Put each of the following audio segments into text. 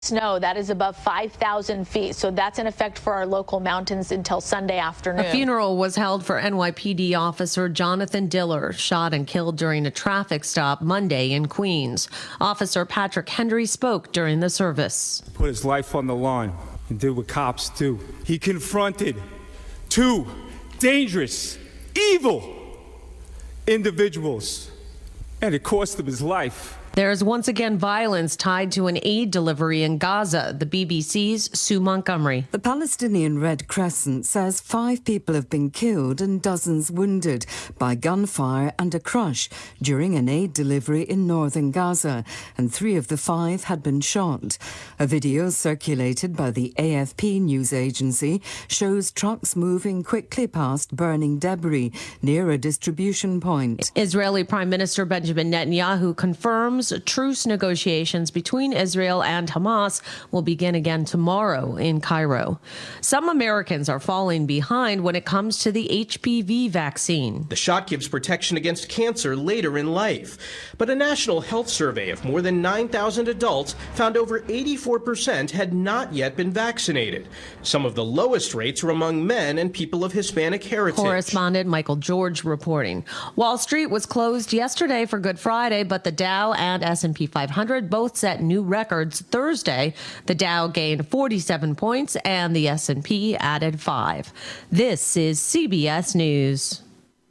Snow that is above 5,000 feet. So that's in effect for our local mountains until Sunday afternoon. A funeral was held for NYPD officer Jonathan Diller, shot and killed during a traffic stop Monday in Queens. Officer Patrick Hendry spoke during the service. Put his life on the line and did what cops do. He confronted two dangerous, evil individuals, and it cost him his life. There's once again violence tied to an aid delivery in Gaza. The BBC's Sue Montgomery. The Palestinian Red Crescent says 5 people have been killed and dozens wounded by gunfire and a crush during an aid delivery in northern Gaza, and 3 of the 5 had been shot. A video circulated by the AFP news agency shows trucks moving quickly past burning debris near a distribution point. Israeli Prime Minister Benjamin Netanyahu confirms truce negotiations between Israel and Hamas will begin again tomorrow in Cairo. Some Americans are falling behind when it comes to the HPV vaccine. The shot gives protection against cancer later in life. But a national health survey of more than 9,000 adults found over 84% had not yet been vaccinated. Some of the lowest rates are among men and people of Hispanic heritage. Correspondent Michael George reporting. Wall Street was closed yesterday for Good Friday, but the Dow and S&P 500 both set new records Thursday. The Dow gained 47 points and the S&P added 5. This is CBS News.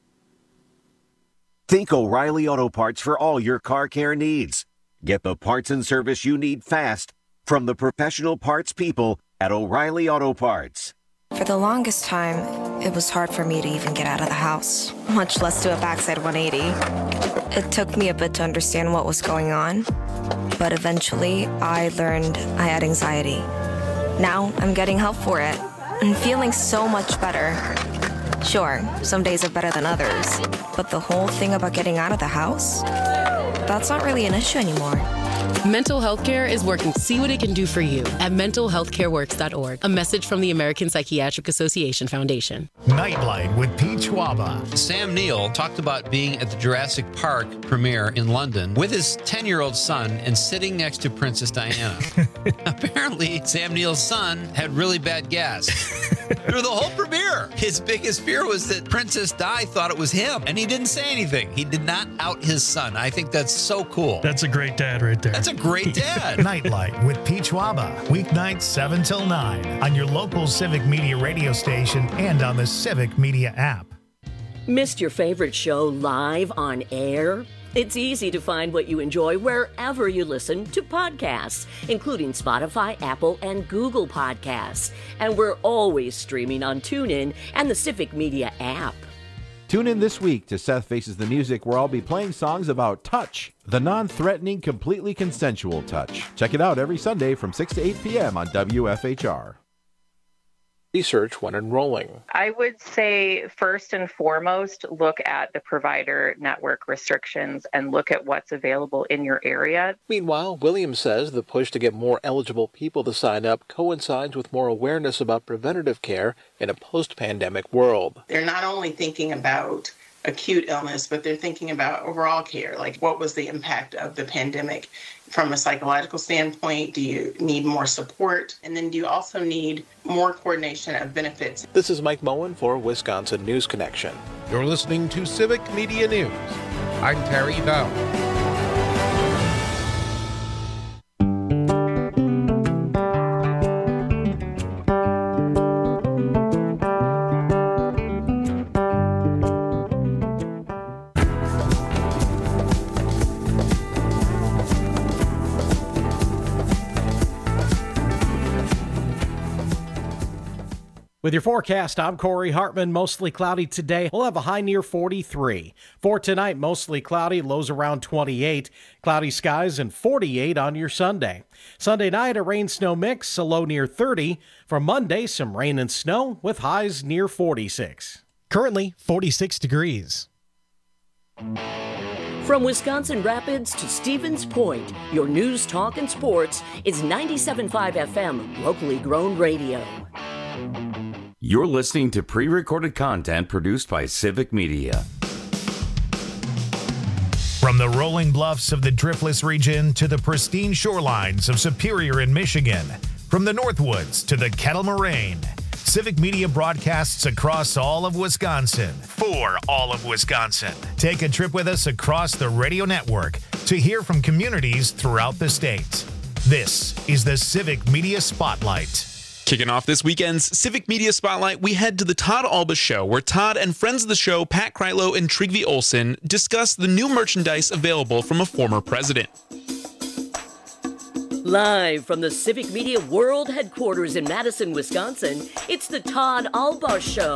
Think O'Reilly Auto Parts for all your car care needs. Get the parts and service you need fast from the professional parts people at O'Reilly Auto Parts. For the longest time, it was hard for me to even get out of the house, much less do a backside 180. It took me a bit to understand what was going on, but eventually I learned I had anxiety. Now I'm getting help for it and feeling so much better. Sure, some days are better than others, but the whole thing about getting out of the house, that's not really an issue anymore. Mental health care is working to see what it can do for you at mentalhealthcareworks.org. A message from the American Psychiatric Association Foundation. Nightlight with Pete Schwaba. Sam Neill talked about being at the Jurassic Park premiere in London with his 10-year-old son and sitting next to Princess Diana. Apparently, Sam Neill's son had really bad gas. Through the whole premiere, his biggest fear was that Princess Di thought it was him, and he didn't say anything. He did not out his son. I think that's so cool. That's a great dad right there. That's a great dad. Nightlight with Pete Schwaba. Weeknights 7 till 9 on your local Civic Media radio station and on the Civic Media app. Missed your favorite show live on air? It's easy to find what you enjoy wherever you listen to podcasts, including Spotify, Apple, and Google Podcasts. And we're always streaming on TuneIn and the Civic Media app. Tune in this week to Seth Faces the Music, where I'll be playing songs about touch, the non-threatening, completely consensual touch. Check it out every Sunday from 6 to 8 p.m. on WFHR. Research when enrolling. I would say first and foremost, look at the provider network restrictions and look at what's available in your area. Meanwhile, Williams says the push to get more eligible people to sign up coincides with more awareness about preventative care in a post-pandemic world. They're not only thinking about acute illness, but they're thinking about overall care, like what was the impact of the pandemic from a psychological standpoint? Do you need more support? And then do you also need more coordination of benefits? This is Mike Moen for Wisconsin News Connection. You're listening to Civic Media News. I'm Terry Bell. With your forecast, I'm Corey Hartman. Mostly cloudy today. We'll have a high near 43. For tonight, mostly cloudy, lows around 28. Cloudy skies and 48 on your Sunday. Sunday night, a rain-snow mix, a low near 30. For Monday, some rain and snow with highs near 46. Currently, 46 degrees. From Wisconsin Rapids to Stevens Point, your news, talk, and sports is 97.5 FM, locally grown radio. You're listening to pre-recorded content produced by Civic Media. From the rolling bluffs of the Driftless region to the pristine shorelines of Superior in Michigan, from the Northwoods to the Kettle Moraine, Civic Media broadcasts across all of Wisconsin for all of Wisconsin. Take a trip with us across the radio network to hear from communities throughout the state. This is the Civic Media Spotlight. Kicking off this weekend's Civic Media Spotlight, we head to the Todd Alba Show, where Todd and friends of the show, Pat Kreitlow and Trygve Olsen, discuss the new merchandise available from a former president. Live from the Civic Media World Headquarters in Madison, Wisconsin, it's the Todd Alba Show.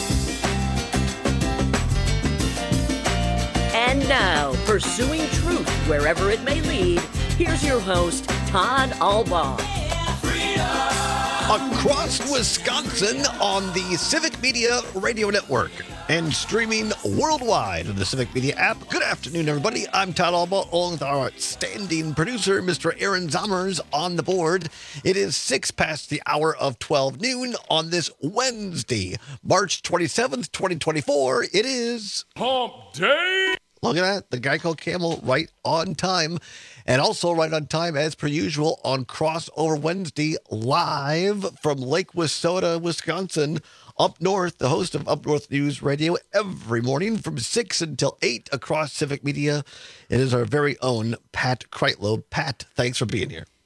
And now, pursuing truth wherever it may lead, here's your host, Todd Alba. Across Wisconsin on the Civic Media Radio Network and streaming worldwide on the Civic Media app. Good afternoon, everybody. I'm Todd Alba, along with our outstanding producer, Mr. Aaron Zommers, on the board. It is 6 past the hour of 12 noon on this Wednesday, March 27th, 2024. It is Hump Day. Look at that, the Geico Camel right on time. And also right on time, as per usual, on Crossover Wednesday, live from Lake Wissota, Wisconsin, up north, the host of Up North News Radio every morning from 6 until 8 across Civic Media. It is our very own Pat Kreitlow. Pat, thanks for being here.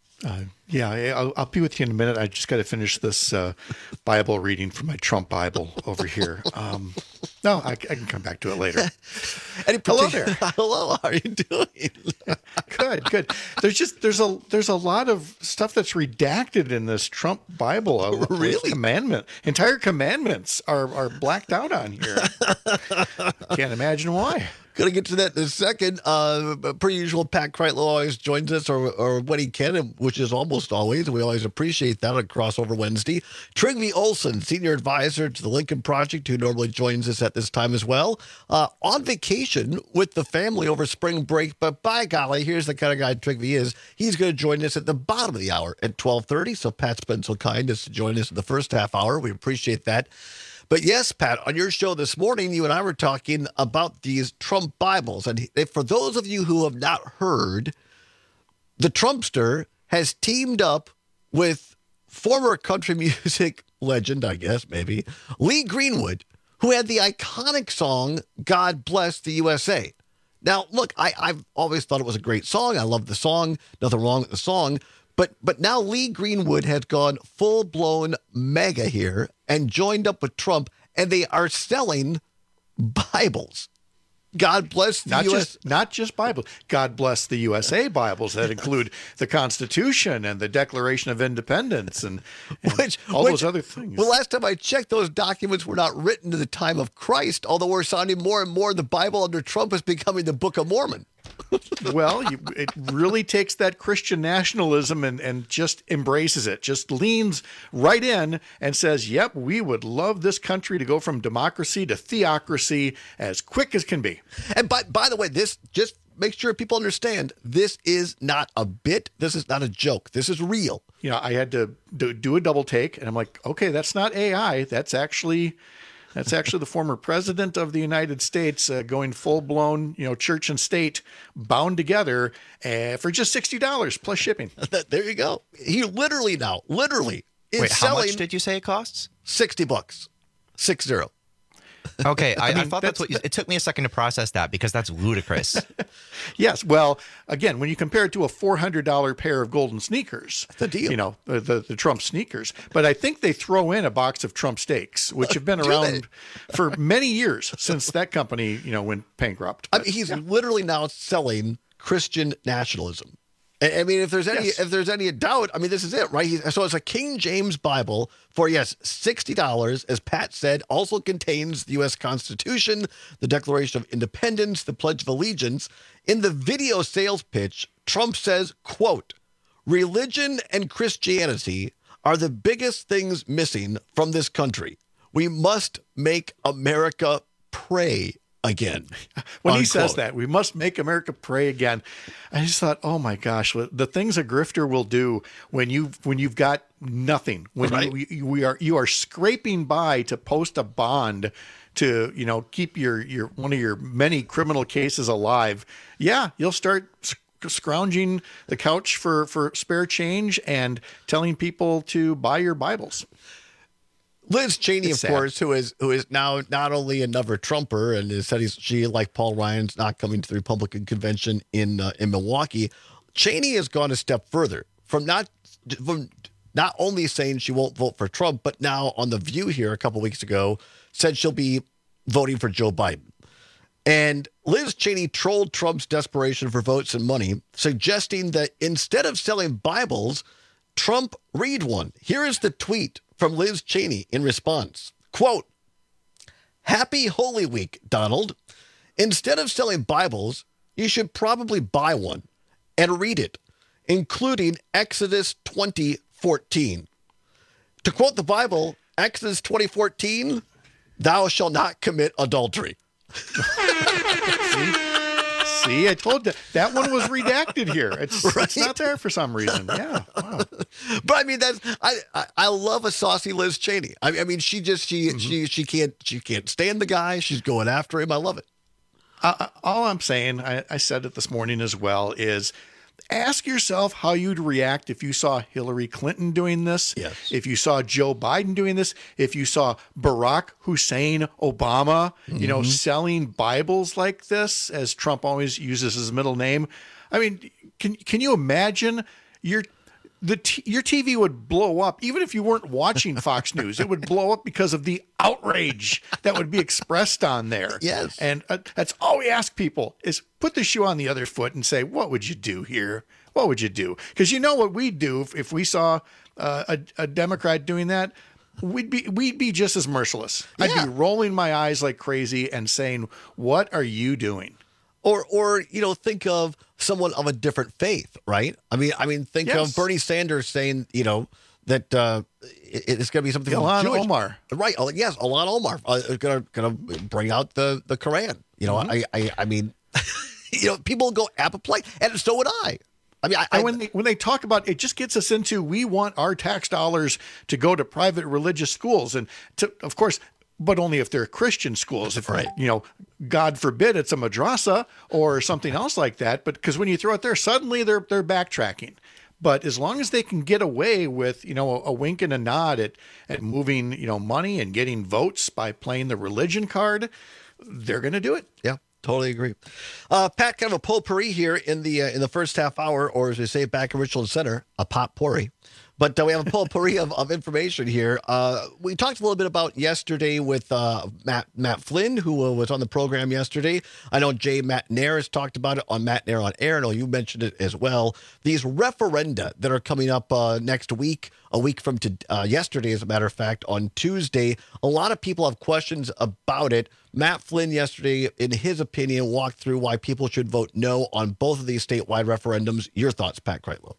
I'll be with you in a minute. I just got to finish this Bible reading from my Trump Bible over here. No, I can come back to it later. Hello there. Hello. How are you doing? Good. There's a lot of stuff that's redacted in this Trump Bible. Really? Entire commandments are blacked out on here. Can't imagine why. Going to get to that in a second. Per usual, Pat Kreitlow always joins us, or when he can, which is almost always. We always appreciate that on Crossover Wednesday. Trygve Olsen, senior advisor to the Lincoln Project, who normally joins us at this time as well. On vacation with the family over spring break, but by golly, here's the kind of guy Trygve is. He's going to join us at the bottom of the hour at 12:30. So Pat's been so kind as to join us in the first half hour. We appreciate that. But yes, Pat, on your show this morning, you and I were talking about these Trump Bibles. And for those of you who have not heard, the Trumpster has teamed up with former country music legend, I guess, maybe, Lee Greenwood, who had the iconic song, God Bless the USA. Now, look, I've always thought it was a great song. I love the song. Nothing wrong with the song. But now Lee Greenwood has gone full-blown mega here and joined up with Trump, and they are selling Bibles. God bless the U.S. Not just Bibles. God bless the USA Bibles that include the Constitution and the Declaration of Independence and those other things. Well, last time I checked, those documents were not written to the time of Christ, although we're sounding more and more the Bible under Trump is becoming the Book of Mormon. Well, it really takes that Christian nationalism and just embraces it, just leans right in and says, yep, we would love this country to go from democracy to theocracy as quick as can be. And by the way, this just make sure people understand, this is not a bit. This is not a joke. This is real. You know, I had to do a double take, and I'm like, okay, that's not AI. That's actually the former president of the United States going full-blown, church and state bound together for just $60 plus shipping. There you go. He literally is Wait, selling. How much did you say it costs? $60. 60. Okay, I thought that's what it took me a second to process that because that's ludicrous. Yes, well, again, when you compare it to a $400 pair of golden sneakers, the deal, the Trump sneakers. But I think they throw in a box of Trump steaks, which have been around for many years since that company, went bankrupt. I mean, he's literally now selling Christian nationalism. I mean, if there's any doubt, I mean, this is it, right? So it's a King James Bible for, yes, $60, as Pat said, also contains the U.S. Constitution, the Declaration of Independence, the Pledge of Allegiance. In the video sales pitch, Trump says, quote, religion and Christianity are the biggest things missing from this country. We must make America pray, again. When he says that, we must make America pray again. I just thought, oh my gosh, the things a grifter will do when you've got nothing, when you are scraping by to post a bond to, keep your one of your many criminal cases alive. Yeah, you'll start scrounging the couch for spare change and telling people to buy your Bibles. Liz Cheney, of course, who is now not only another Trumper and has said she, like Paul Ryan's, not coming to the Republican convention in Milwaukee. Cheney has gone a step further from not only saying she won't vote for Trump, but now on The View here a couple weeks ago said she'll be voting for Joe Biden. And Liz Cheney trolled Trump's desperation for votes and money, suggesting that instead of selling Bibles, Trump read one. Here is the tweet from Liz Cheney in response. Quote, "Happy Holy Week, Donald. Instead of selling Bibles, you should probably buy one and read it, including Exodus 20:14. To quote the Bible, Exodus 20:14, thou shalt not commit adultery." See, I told you that one was redacted here. It's not there for some reason. Yeah, wow. But I mean, I love a saucy Liz Cheney. I mean, she can't stand the guy. She's going after him. I love it. All I'm saying, I said it this morning as well, is ask yourself how you'd react if you saw Hillary Clinton doing this, if you saw Joe Biden doing this, if you saw Barack Hussein Obama, selling Bibles like this, as Trump always uses his middle name. I mean, can you imagine your TV would blow up, even if you weren't watching Fox News. It would blow up because of the outrage that would be expressed on there. Yes. And that's all we ask people is put the shoe on the other foot and say, what would you do here? What would you do? Because you know what we'd do if we saw a Democrat doing that? We'd be just as merciless. Yeah. I'd be rolling my eyes like crazy and saying, what are you doing? Or think of someone of a different faith, right? I mean, think of Bernie Sanders saying, that it's going to be something. Ilhan Omar, right? Yes, Ilhan Omar is going to bring out the Quran. I mean, people go apoplectic, and so would I. I mean, when they talk about it, just gets us into we want our tax dollars to go to private religious schools, and of course. But only if they're Christian schools. If, God forbid it's a madrasa or something else like that. But because when you throw it there, suddenly they're backtracking. But as long as they can get away with, a wink and a nod at moving, money and getting votes by playing the religion card, they're going to do it. Yeah. Totally agree. Pat, kind of a potpourri here in the first half hour, or as we say back in Richland Center, a potpourri. But we have a potpourri of information here. We talked a little bit about yesterday with Matt Flynn, who was on the program yesterday. I know Matt Nair has talked about it on Matt Nair on Air. I know you mentioned it as well. These referenda that are coming up next week, a week from yesterday, as a matter of fact, on Tuesday. A lot of people have questions about it. Matt Flynn yesterday, in his opinion, walked through why people should vote no on both of these statewide referendums. Your thoughts, Pat Kreitlow?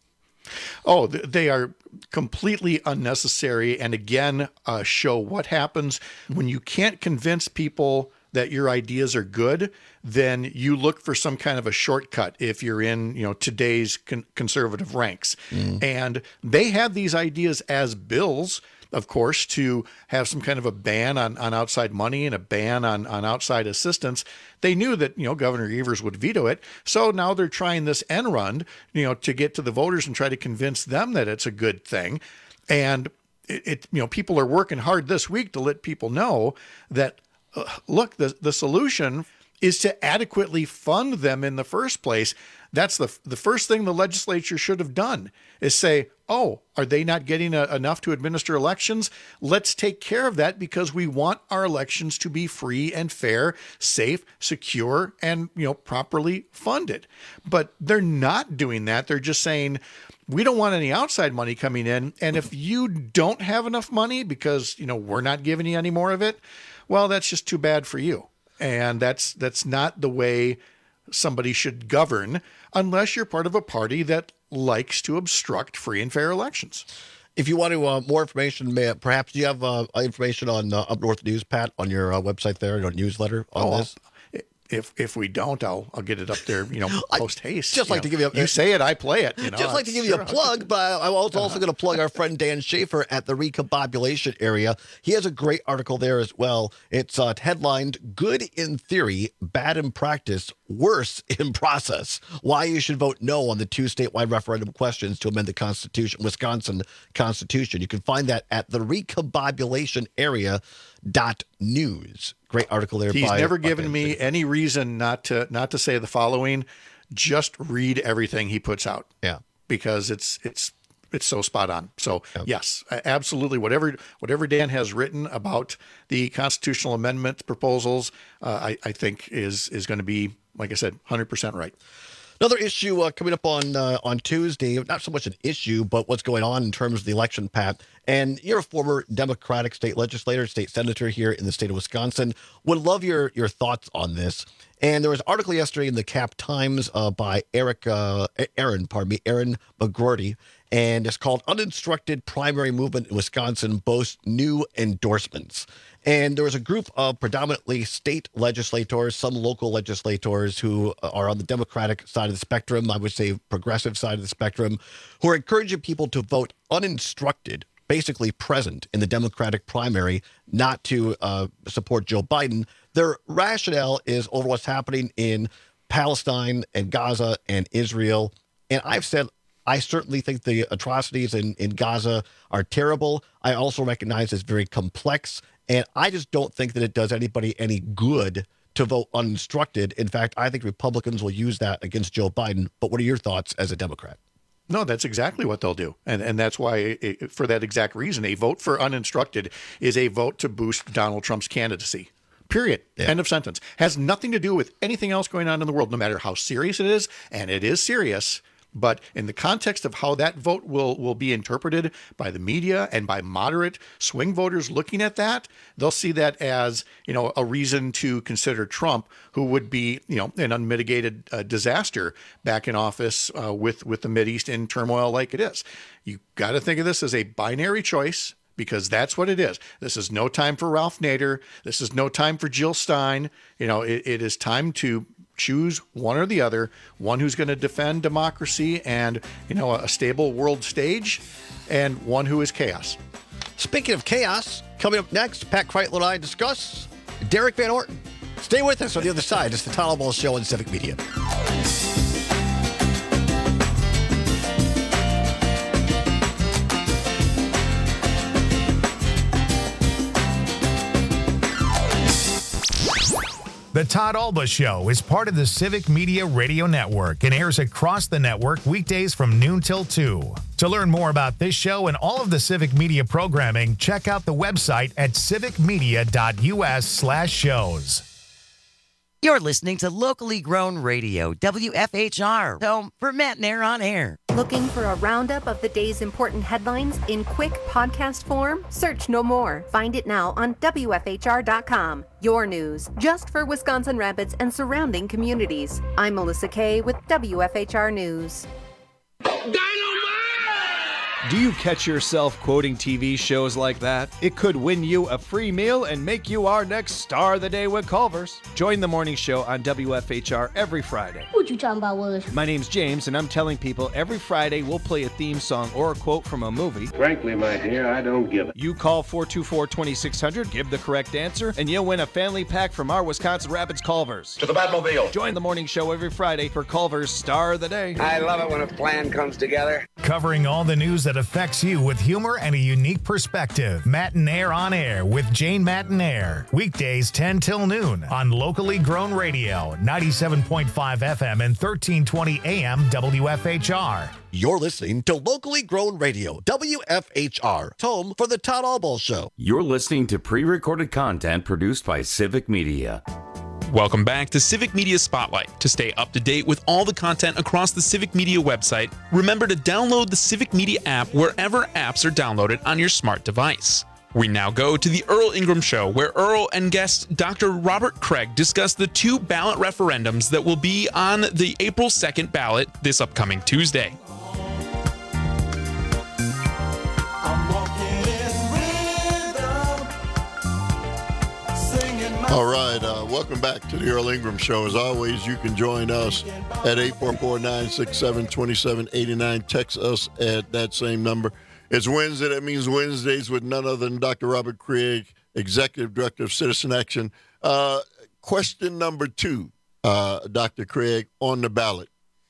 Oh, they are completely unnecessary. And again, show what happens when you can't convince people that your ideas are good, then you look for some kind of a shortcut if you're in, today's conservative ranks. And they have these ideas as bills, of course, to have some kind of a ban on outside money and a ban on outside assistance. They knew that, Governor Evers would veto it. So now they're trying this end run, to get to the voters and try to convince them that it's a good thing. And people are working hard this week to let people know that, look, the solution is to adequately fund them in the first place. That's the first thing the legislature should have done is say, oh, are they not getting enough to administer elections? Let's take care of that because we want our elections to be free and fair, safe, secure, and, properly funded. But they're not doing that. They're just saying, we don't want any outside money coming in. And if you don't have enough money because, we're not giving you any more of it, well, that's just too bad for you. And that's not the way somebody should govern unless you're part of a party that likes to obstruct free and fair elections. If you want to more information, perhaps you have information on Up North News, Pat, on your website there, your newsletter on this? if we don't, I'll get it up there, post haste. Just like to give you you say it, I play it. Just like to give you a plug, but I was also going to plug our friend Dan Schaefer at the Recombobulation area. He has a great article there as well. It's headlined "Good in Theory, Bad in Practice, Worse in Process: Why You Should Vote No on the 2 statewide referendum questions to amend the Wisconsin Constitution." You can find that at the Recombobulation area.news. Great article there. He's never given me any reason not to say the following. Just read everything he puts out. Yeah, because it's so spot on. So yes, absolutely. Whatever Dan has written about the constitutional amendment proposals, I think is going to be, like I said, 100% right. Another issue coming up on Tuesday, not so much an issue, but what's going on in terms of the election, Pat. And you're a former Democratic state legislator, state senator here in the state of Wisconsin. Would love your thoughts on this. And there was an article yesterday in the Cap Times by Aaron McGroarty, and it's called "Uninstructed Primary Movement in Wisconsin Boasts New Endorsements." And there was a group of predominantly state legislators, some local legislators who are on the Democratic side of the spectrum, I would say progressive side of the spectrum, who are encouraging people to vote uninstructed, basically present in the Democratic primary, not to support Joe Biden. Their rationale is over what's happening in Palestine and Gaza and Israel. And I've said, I certainly think the atrocities in Gaza are terrible. I also recognize it's very complex. And I just don't think that it does anybody any good to vote uninstructed. In fact, I think Republicans will use that against Joe Biden. But what are your thoughts as a Democrat? No, that's exactly what they'll do. And that's why, for that exact reason, a vote for uninstructed is a vote to boost Donald Trump's candidacy. Period. Yeah. End of sentence. Has nothing to do with anything else going on in the world, no matter how serious it is. And it is serious. But in the context of how that vote will be interpreted by the media and by moderate swing voters looking at that, they'll see that as, a reason to consider Trump, who would be, an unmitigated disaster back in office with the Mideast in turmoil like it is. You got to think of this as a binary choice, because that's what it is. This is no time for Ralph Nader. This is no time for Jill Stein. It is time to choose one or the other, one who's going to defend democracy and, a stable world stage, and one who is chaos. Speaking of chaos, coming up next, Pat Kreitler and I discuss Derek Van Orton. Stay with us on the other side. It's the Todd Ball Show on Civic Media. The Todd Alba Show is part of the Civic Media Radio Network and airs across the network weekdays from noon till 2. To learn more about this show and all of the Civic Media programming, check out the website at civicmedia.us/shows. You're listening to locally grown radio, WFHR, home for Matt and Air on Air. Looking for a roundup of the day's important headlines in quick podcast form? Search no more. Find it now on WFHR.com. Your news, just for Wisconsin Rapids and surrounding communities. I'm Melissa Kay with WFHR News. Do you catch yourself quoting TV shows like that? It could win you a free meal and make you our next Star of the Day with Culver's. Join the morning show on WFHR every Friday. What you talking about, Willis? My name's James, and I'm telling people every Friday we'll play a theme song or a quote from a movie. Frankly, my dear, I don't give it. You call 424-2600, give the correct answer, and you'll win a family pack from our Wisconsin Rapids Culver's. To the Batmobile. Join the morning show every Friday for Culver's Star of the Day. I love it when a plan comes together. Covering all the news that affects you with humor and a unique perspective. Matt and Air on Air with Jane Matt and Air. Weekdays 10 till noon on locally grown radio, 97.5 FM and 1320 AM WFHR. You're listening to locally grown radio, WFHR, home for the Todd Alba Show. You're listening to pre-recorded content produced by Civic Media. Welcome back to Civic Media Spotlight. To stay up to date with all the content across the Civic Media website, remember to download the Civic Media app wherever apps are downloaded on your smart device. We now go to the Earl Ingram Show, where Earl and guest Dr. Robert Craig discuss the 2 ballot referendums that will be on the April 2nd ballot this upcoming Tuesday. All right, welcome back to the Earl Ingram Show. As always, you can join us at 844-967-2789. Text us at that same number. It's Wednesday. That means Wednesdays with none other than Dr. Robert Craig, Executive Director of Citizen Action. Question number 2, Dr. Craig, on the ballot.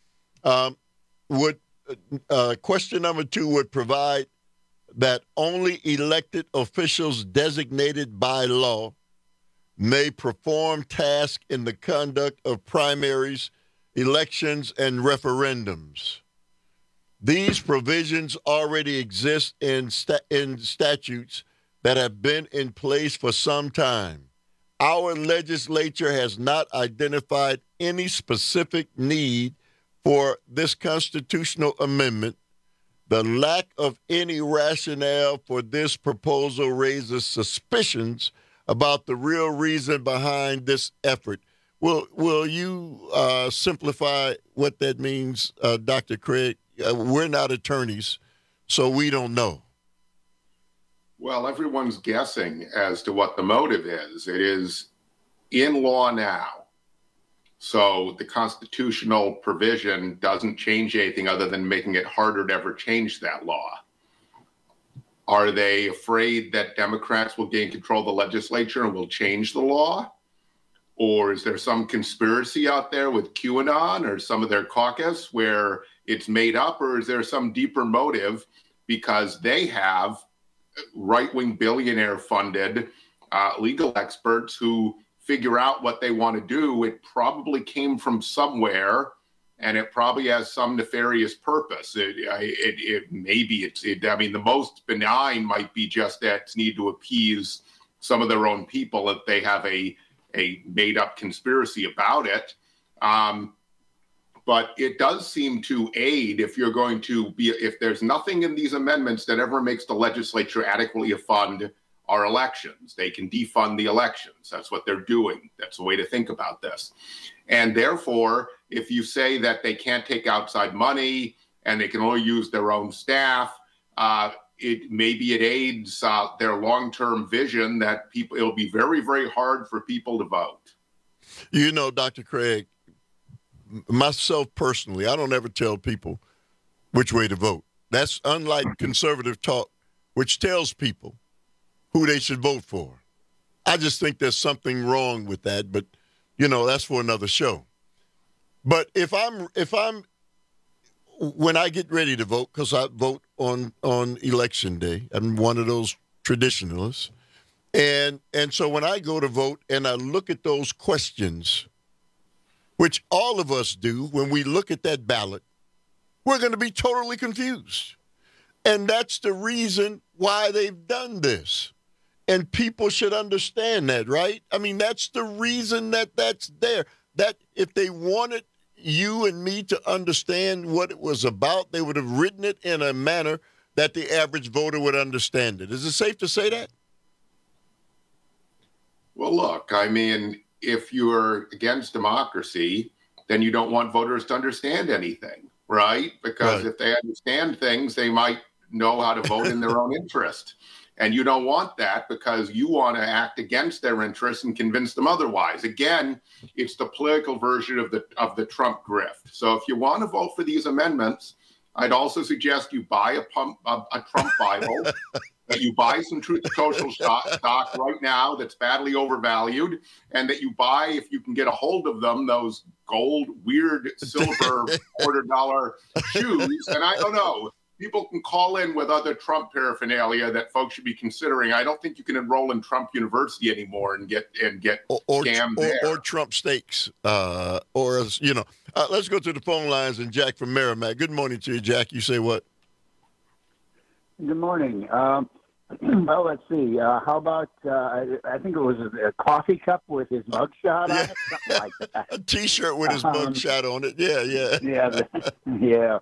Question number 2 would provide that only elected officials designated by law may perform tasks in the conduct of primaries, elections, and referendums. These provisions already exist in statutes that have been in place for some time. Our legislature has not identified any specific need for this constitutional amendment. The lack of any rationale for this proposal raises suspicions about the real reason behind this effort. Will you simplify what that means, Dr. Craig? We're not attorneys, so we don't know. Well, everyone's guessing as to what the motive is. It is in law now. So the constitutional provision doesn't change anything other than making it harder to ever change that law. Are they afraid that Democrats will gain control of the legislature and will change the law? Or is there some conspiracy out there with QAnon or some of their caucus where it's made up? Or is there some deeper motive because they have right-wing billionaire-funded legal experts who figure out what they want to do? It probably came from somewhere, and it probably has some nefarious purpose. The most benign might be just that it's need to appease some of their own people if they have a made-up conspiracy about it. But it does seem to aid if there's nothing in these amendments that ever makes the legislature adequately fund our elections. They can defund the elections. That's what they're doing. That's the way to think about this. And therefore, if you say that they can't take outside money and they can only use their own staff, it aids their long-term vision that it'll be very, very hard for people to vote. You know, Dr. Craig, myself personally, I don't ever tell people which way to vote. That's unlike conservative talk, which tells people who they should vote for. I just think there's something wrong with that, but, that's for another show. But when I get ready to vote, because I vote on election day, I'm one of those traditionalists, and so when I go to vote and I look at those questions, which all of us do when we look at that ballot, we're going to be totally confused. And that's the reason why they've done this. And people should understand that, right? I mean, that's the reason that's there. That if they wanted you and me to understand what it was about, they would have written it in a manner that the average voter would understand it. Is it safe to say that? Well, look, if you're against democracy, then you don't want voters to understand anything, right? Because if they understand things, they might know how to vote in their own interest. And you don't want that because you want to act against their interests and convince them otherwise. Again, it's the political version of the Trump grift. So if you want to vote for these amendments, I'd also suggest you buy a Trump Bible, that you buy some Truth Social stock right now that's badly overvalued, and that you buy, if you can get a hold of them, those gold, weird, silver $quarter shoes. And I don't know. People can call in with other Trump paraphernalia that folks should be considering. I don't think you can enroll in Trump University anymore and get scammed there. Or Trump steaks. Let's go to the phone lines and Jack from Merrimack. Good morning to you, Jack. You say what? Good morning. Well, let's see. How about, I think it was a coffee cup with his mugshot on it, something like that. A T-shirt with his mugshot on it. Yeah.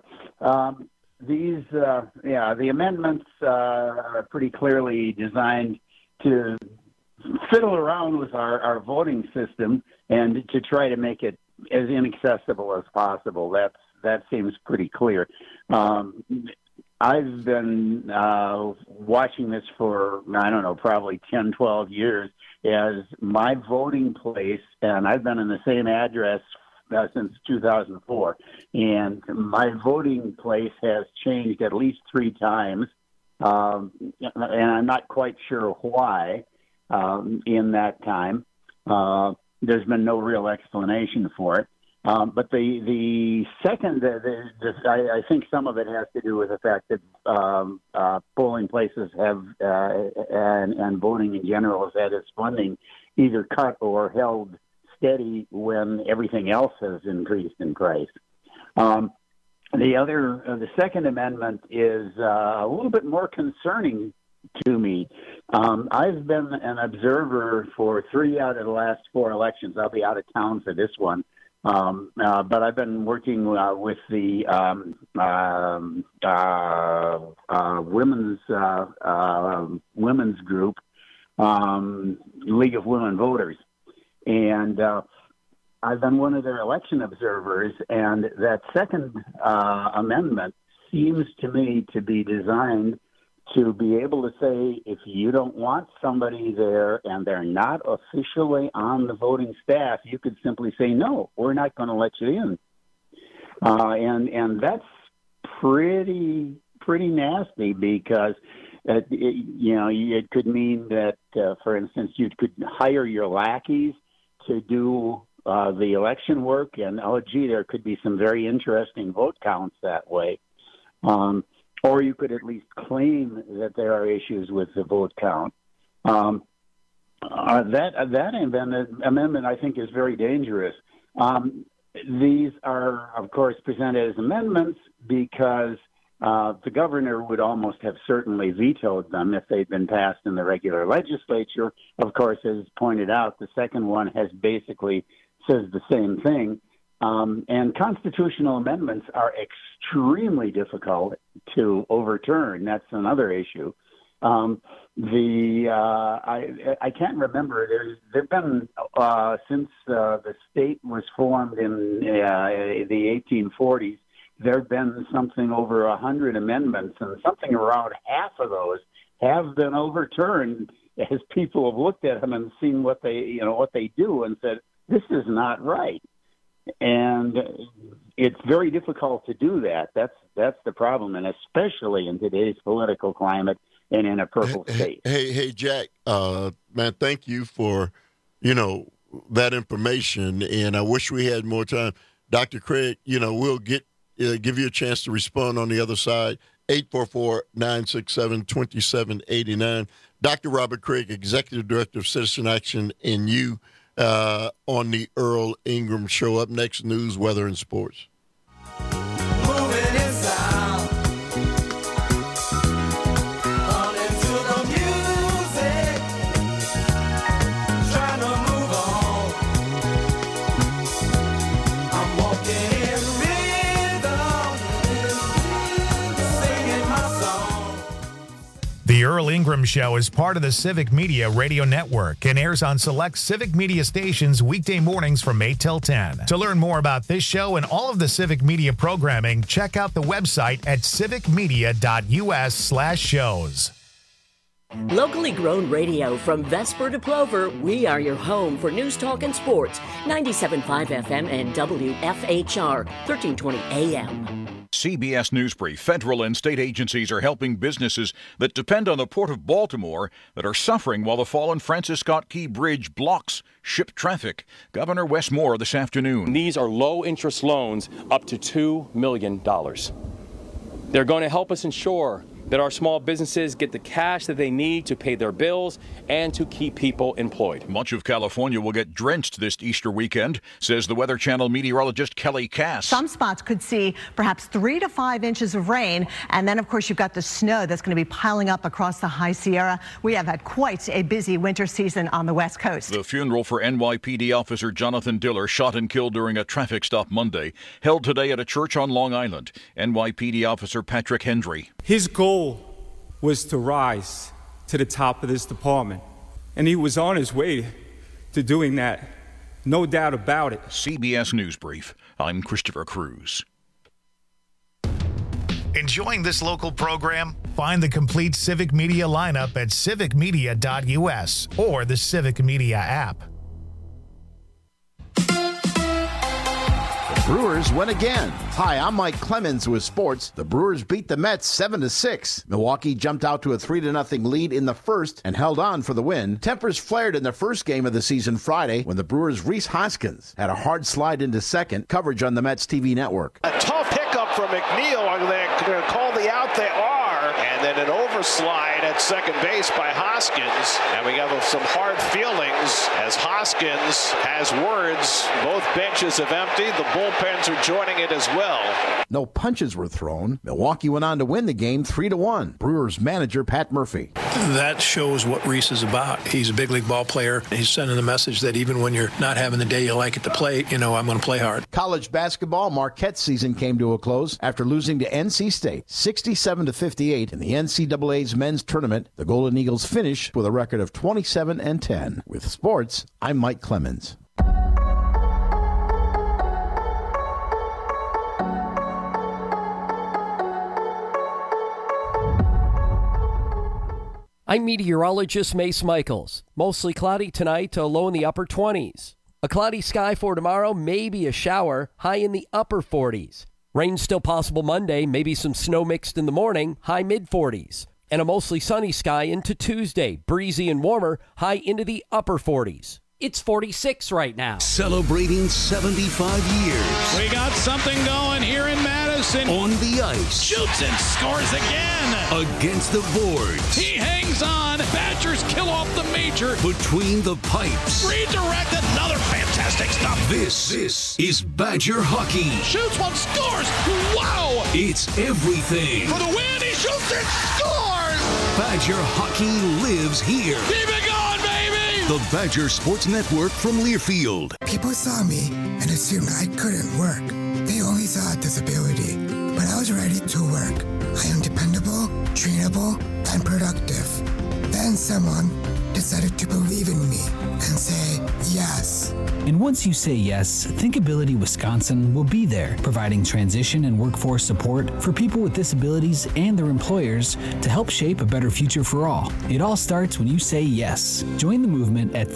The amendments are pretty clearly designed to fiddle around with our voting system and to try to make it as inaccessible as possible. That seems pretty clear. I've been watching this for, I don't know, probably 10, 12 years as my voting place, and I've been in the same address since 2004, and my voting place has changed at least 3 times, and I'm not quite sure why in that time. There's been no real explanation for it. But the second, I think some of it has to do with the fact that polling places have, and voting in general has had its funding either cut or held steady when everything else has increased in price. The Second Amendment is a little bit more concerning to me. I've been an observer for 3 out of the last 4 elections. I'll be out of town for this one. But I've been working with the women's group, League of Women Voters, and I've been one of their election observers. And that Second Amendment seems to me to be designed to be able to say, if you don't want somebody there and they're not officially on the voting staff, you could simply say, no, we're not going to let you in. And that's pretty nasty, because it could mean that, for instance, you could hire your lackeys to do the election work, and there could be some very interesting vote counts that way. Or you could at least claim that there are issues with the vote count. That amendment, I think, is very dangerous. These are, of course, presented as amendments because the governor would almost have certainly vetoed them if they'd been passed in the regular legislature. Of course, as pointed out, the second one has basically says the same thing. And constitutional amendments are extremely difficult to overturn. That's another issue. I can't remember. There've been since the state was formed in the 1840s. There've been something over 100 amendments, and something around half of those have been overturned as people have looked at them and seen what they do and said, this is not right. And it's very difficult to do that. That's the problem, and especially in today's political climate and in a purple state. Hey, Jack, man, thank you for, that information, and I wish we had more time. Dr. Craig, we'll give you a chance to respond on the other side. 844-967-2789. Dr. Robert Craig, Executive Director of Citizen Action, and you on the Earl Ingram Show. Up next, news, weather, and sports. Moving in sound, running to the music, trying to move on. I'm walking in rhythm, singing my song. The Earl Ingram Show is part of the Civic Media Radio Network and airs on select Civic Media stations weekday mornings from 8 till 10. To learn more about this show and all of the Civic Media programming, check out the website at civicmedia.us/shows. Locally grown radio from Vesper to Plover, we are your home for news, talk, and sports. 97.5 FM and WFHR, 1320 AM. CBS News Brief. Federal and state agencies are helping businesses that depend on the Port of Baltimore that are suffering while the fallen Francis Scott Key Bridge blocks ship traffic. Governor Wes Moore this afternoon. These are low-interest loans up to $2 million. They're going to help us ensure that our small businesses get the cash that they need to pay their bills and to keep people employed. Much of California will get drenched this Easter weekend, says the Weather Channel meteorologist Kelly Cass. Some spots could see perhaps 3 to 5 inches of rain, and then, of course, you've got the snow that's going to be piling up across the High Sierra. We have had quite a busy winter season on the West Coast. The funeral for NYPD officer Jonathan Diller, shot and killed during a traffic stop Monday, held today at a church on Long Island. NYPD officer Patrick Hendry. His goal was to rise to the top of this department, and he was on his way to doing that, no doubt about it. CBS News Brief. I'm Christopher Cruz. Enjoying this local program? Find the complete Civic Media lineup at civicmedia.us or the Civic Media app. Brewers win again. Hi, I'm Mike Clemens with sports. The Brewers beat the Mets 7-6. Milwaukee jumped out to a 3-0 lead in the first and held on for the win. Tempers flared in the first game of the season Friday when the Brewers' Rhys Hoskins had a hard slide into second. Coverage on the Mets TV network. A tough hiccup from McNeil. Are they going to call the out? They are. And then an overslide at second base by Hoskins. And we have some hard feelings as Hoskins has words. Both benches have emptied. The bullpens are joining it as well. No punches were thrown. Milwaukee went on to win the game 3-1. Brewers manager Pat Murphy. That shows what Rhys is about. He's a big league ball player. He's sending the message that even when you're not having the day you like at the plate, I'm going to play hard. College basketball, Marquette's season came to a close after losing to NC State 67-58 in the NCAA's men's tournament. The Golden Eagles finished with a record of 27-10. With sports, I'm Mike Clemens. I'm meteorologist Mace Michaels. Mostly cloudy tonight, a low in the upper 20s. A cloudy sky for tomorrow, maybe a shower, high in the upper 40s. Rain still possible Monday, maybe some snow mixed in the morning, high mid-40s. And a mostly sunny sky into Tuesday, breezy and warmer, high into the upper 40s. It's 46 right now. Celebrating 75 years. We got something going here in Madison. On the ice. Shoots and scores again. Against the boards. He hangs on. Badgers kill off the major. Between the pipes. Redirect, another fantastic stop. This is Badger hockey. Shoots one, scores. Wow. It's everything. For the win, he shoots and scores. Badger hockey lives here. Keep it going, baby. The Badger Sports Network from Learfield. People saw me and assumed I couldn't work. They only saw a disability, but I was ready to work. I am dependable, trainable, and productive. Then someone decided to believe in me and say yes. And once you say yes, Thinkability Wisconsin will be there, providing transition and workforce support for people with disabilities and their employers to help shape a better future for all. It all starts when you say yes. Join the movement at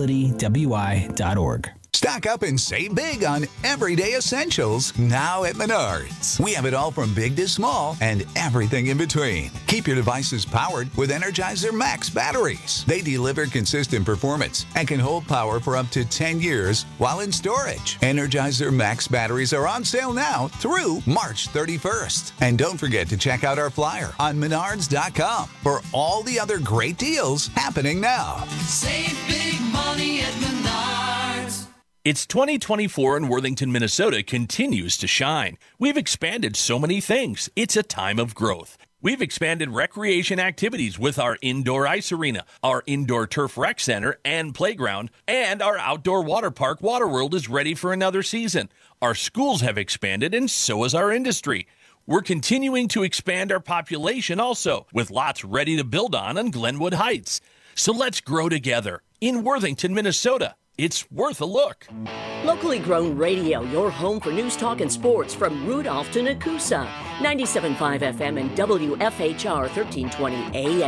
thinkabilitywi.org. Stock up and save big on everyday essentials now at Menards. We have it all from big to small and everything in between. Keep your devices powered with Energizer Max batteries. They deliver consistent performance and can hold power for up to 10 years while in storage. Energizer Max batteries are on sale now through March 31st. And don't forget to check out our flyer on Menards.com for all the other great deals happening now. Save big money at Menards. It's 2024 and Worthington, Minnesota continues to shine. We've expanded so many things. It's a time of growth. We've expanded recreation activities with our indoor ice arena, our indoor turf rec center and playground, and our outdoor water park, Waterworld, is ready for another season. Our schools have expanded, and so has our industry. We're continuing to expand our population also, with lots ready to build on Glenwood Heights. So let's grow together in Worthington, Minnesota. It's worth a look. Locally grown radio, your home for news, talk, and sports from Rudolph to Nakusa. 97.5 FM and WFHR 1320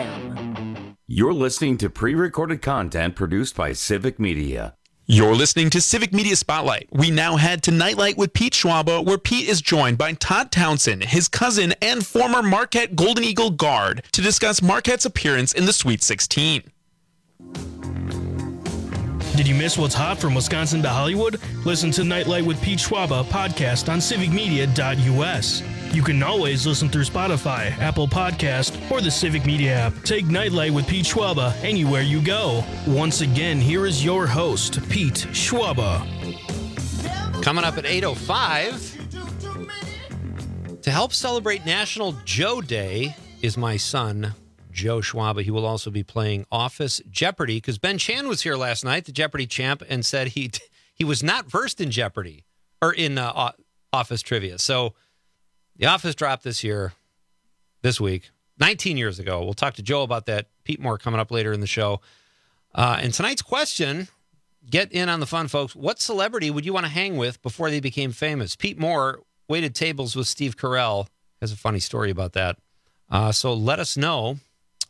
AM. You're listening to pre-recorded content produced by Civic Media. You're listening to Civic Media Spotlight. We now head to Nightlight with Pete Schwaba, where Pete is joined by Todd Townsend, his cousin and former Marquette Golden Eagle guard, to discuss Marquette's appearance in the Sweet 16. Did you miss what's hot from Wisconsin to Hollywood? Listen to Nightlight with Pete Schwaba podcast on civicmedia.us. You can always listen through Spotify, Apple Podcast, or the Civic Media app. Take Nightlight with Pete Schwaba anywhere you go. Once again, here is your host, Pete Schwaba. Coming up at 8:05, to help celebrate National Joe Day is my son, Joe Schwaba. He will also be playing Office Jeopardy because Ben Chan was here last night, the Jeopardy champ, and said he was not versed in Jeopardy or in Office trivia. So the Office dropped this week, 19 years ago. We'll talk to Joe about that. Pete Moore coming up later in the show. And tonight's question, get in on the fun, folks. What celebrity would you want to hang with before they became famous? Pete Moore waited tables with Steve Carell has a funny story about that. So let us know.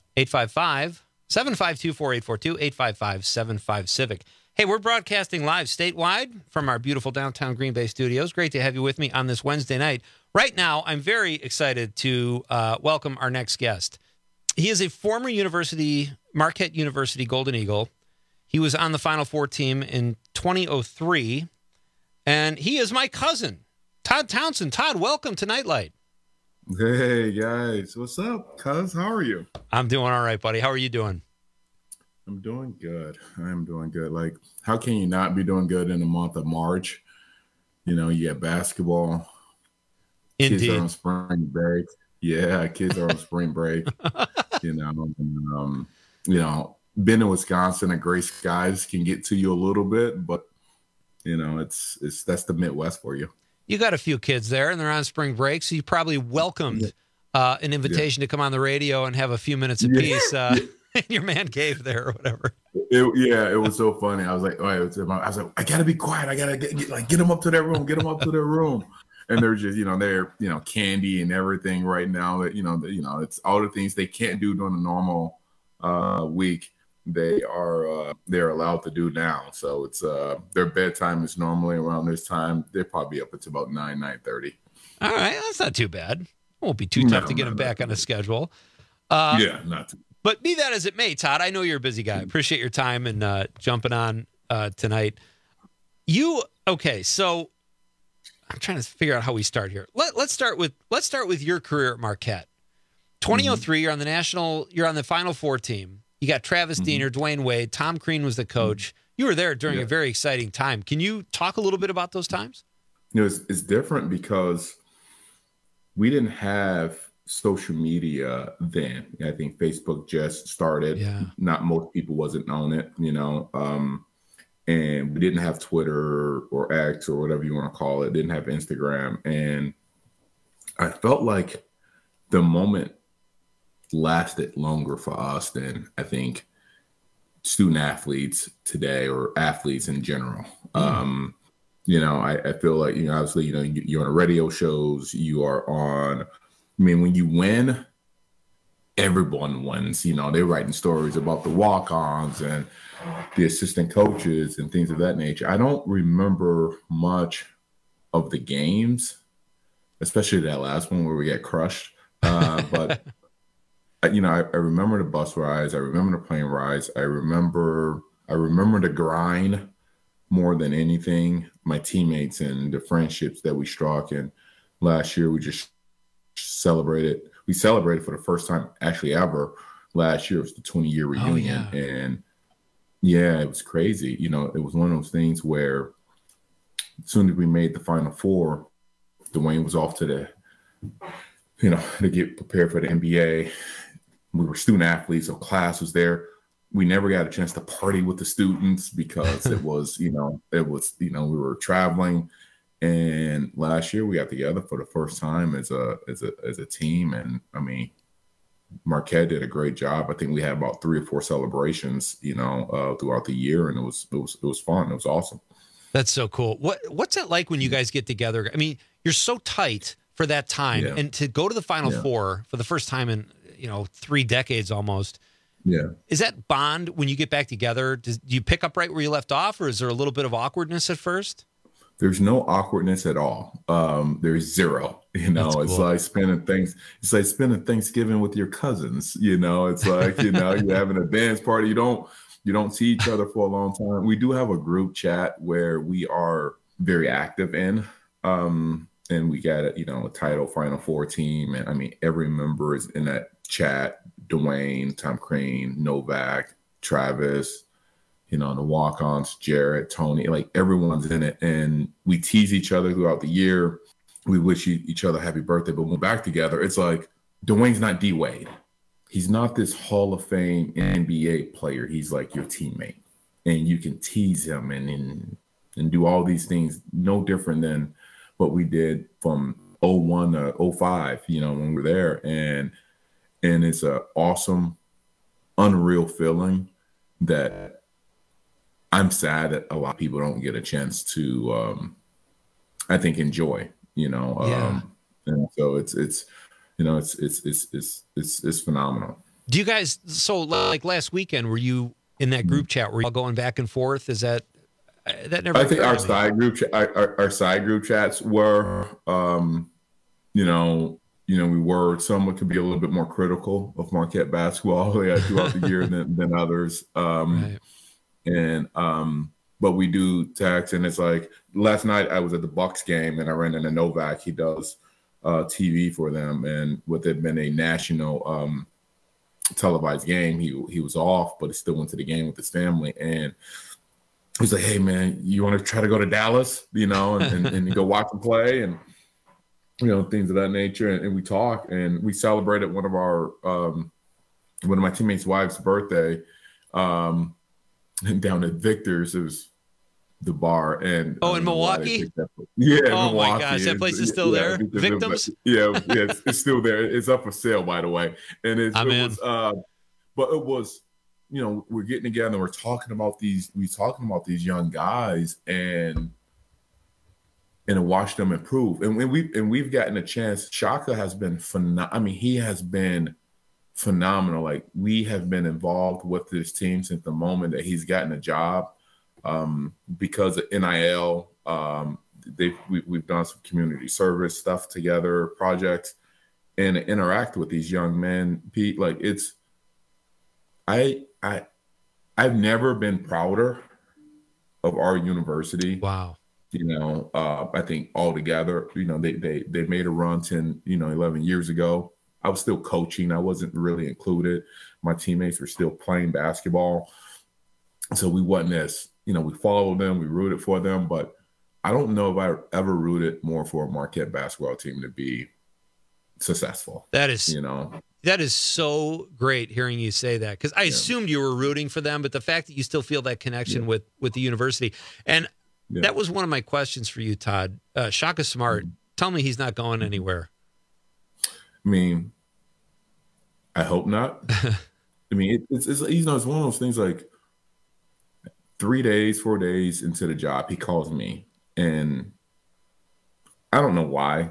855-752-4842, 855-75-CIVIC. Hey, we're broadcasting live statewide from our beautiful downtown Green Bay studios. Great to have you with me on this Wednesday night. Right now, I'm very excited to welcome our next guest. He is a former Marquette University Golden Eagle. He was on the Final Four team in 2003, and he is my cousin, Todd Townsend. Todd, welcome to Nightlight. Hey, guys. What's up, cuz? How are you? I'm doing all right, buddy. How are you doing? I'm doing good. I'm doing good. Like, how can you not be doing good in the month of March? You know, you get basketball. Indeed. Kids are on spring break. Yeah, kids are on spring break. You know, being in Wisconsin and gray skies can get to you a little bit, but you know, it's that's the Midwest for you. You got a few kids there, and they're on spring break, so you probably welcomed an invitation to come on the radio and have a few minutes apiece in your man cave there or whatever. It was so funny. I was like, I I gotta be quiet. I gotta get them up to their room. Get them up to their room. And they're just, they're, candy and everything right now. That it's all the things they can't do during a normal week. They're allowed to do now. So it's their bedtime is normally around this time. They're probably up until about 9:30. All right, that's not too bad. It won't be too tough to get them back on the schedule. Not too. But be that as it may, Todd, I know you're a busy guy. Appreciate your time and jumping on tonight. So I'm trying to figure out how we start here. Let's start with your career at Marquette. 2003, you're on the Final Four team. You got Travis Diener, Dwayne Wade, Tom Crean was the coach. You were there during a very exciting time. Can you talk a little bit about those times? It's different because we didn't have social media then. I think Facebook just started. Yeah. Not most people wasn't on it, and we didn't have Twitter or X or whatever you want to call it. Didn't have Instagram. And I felt like the moment lasted longer for us than I think student athletes today or athletes in general. I feel like, obviously, you're on radio shows, you are on, when you win, everyone wins. They're writing stories about the walk-ons and the assistant coaches and things of that nature. I don't remember much of the games, especially that last one where we got crushed. But I remember the bus rides. I remember the plane rides. I remember the grind more than anything. My teammates and the friendships that we struck. And last year we just celebrated. We celebrated for the first time actually ever. Last year was the 20-year reunion. Oh, yeah. And it was crazy. It was one of those things where as soon as we made the Final Four, Dwayne was off to to get prepared for the NBA. We were student athletes, so class was there. We never got a chance to party with the students because it was, we were traveling. And last year we got together for the first time as a team. And Marquette did a great job. I think we had about 3 or 4 celebrations, throughout the year, and it was fun. It was awesome. That's so cool. What's it like when you guys get together? You're so tight for that time, and to go to the Final Four for the first time in 3 decades almost. Yeah. Is that bond when you get back together? Do you pick up right where you left off, or is there a little bit of awkwardness at first? There's no awkwardness at all. There's zero. Cool. It's like spending Thanksgiving with your cousins. It's like you're having a dance party. You don't see each other for a long time. We do have a group chat where we are very active in, and we got a title Final Four team, and every member is in that chat. Dwayne, Tom Crean, Novak, Travis. The walk-ons, Jarrett, Tony, like everyone's in it. And we tease each other throughout the year. We wish each other happy birthday. But when we're back together, it's like Dwayne's not D-Wade. He's not this Hall of Fame NBA player. He's like your teammate. And you can tease him and do all these things, no different than what we did from 01 to 05, when we were there. And it's an awesome, unreal feeling that I'm sad that a lot of people don't get a chance to, I think, enjoy, And so it's phenomenal. Do you guys, so like last weekend, were you in that group chat? Were you all going back and forth? Is that never? I think our side group chats were, we were, some could be a little bit more critical of Marquette basketball throughout the year than others. Right. But we do text, and it's like last night I was at the Bucks game and I ran into Novak. He does TV for them, and with it been a national televised game, he was off, but he still went to the game with his family. And he's like, "Hey man, you want to try to go to Dallas, and go watch him play, and things of that nature." And we talk, and we celebrated one of my teammates' wife's birthday. And down at Victor's, it was the bar, and in Milwaukee. Yeah, oh Milwaukee. My gosh, that place is still there. Victims. It's still there. It's up for sale, by the way. And it was, but it was, we're getting together and we're talking about these young guys and watch them improve. And we've gotten a chance. Shaka has been phenomenal. I mean, he has been phenomenal. Like, we have been involved with this team since the moment that he's gotten a job, because of NIL. We've done some community service stuff together, projects, and interact with these young men. Pete, like, it's I've never been prouder of our university. Wow. I think altogether, they made a run 10, 11 years ago. I was still coaching. I wasn't really included. My teammates were still playing basketball. So we wasn't as, we followed them, we rooted for them, but I don't know if I ever rooted more for a Marquette basketball team to be successful. That is so great hearing you say that, because I assumed you were rooting for them, but the fact that you still feel that connection with the university. And that was one of my questions for you, Todd. Shaka Smart, tell me he's not going anywhere. I mean, I hope not. I mean, it's one of those things, like 4 days into the job, he calls me, and I don't know why.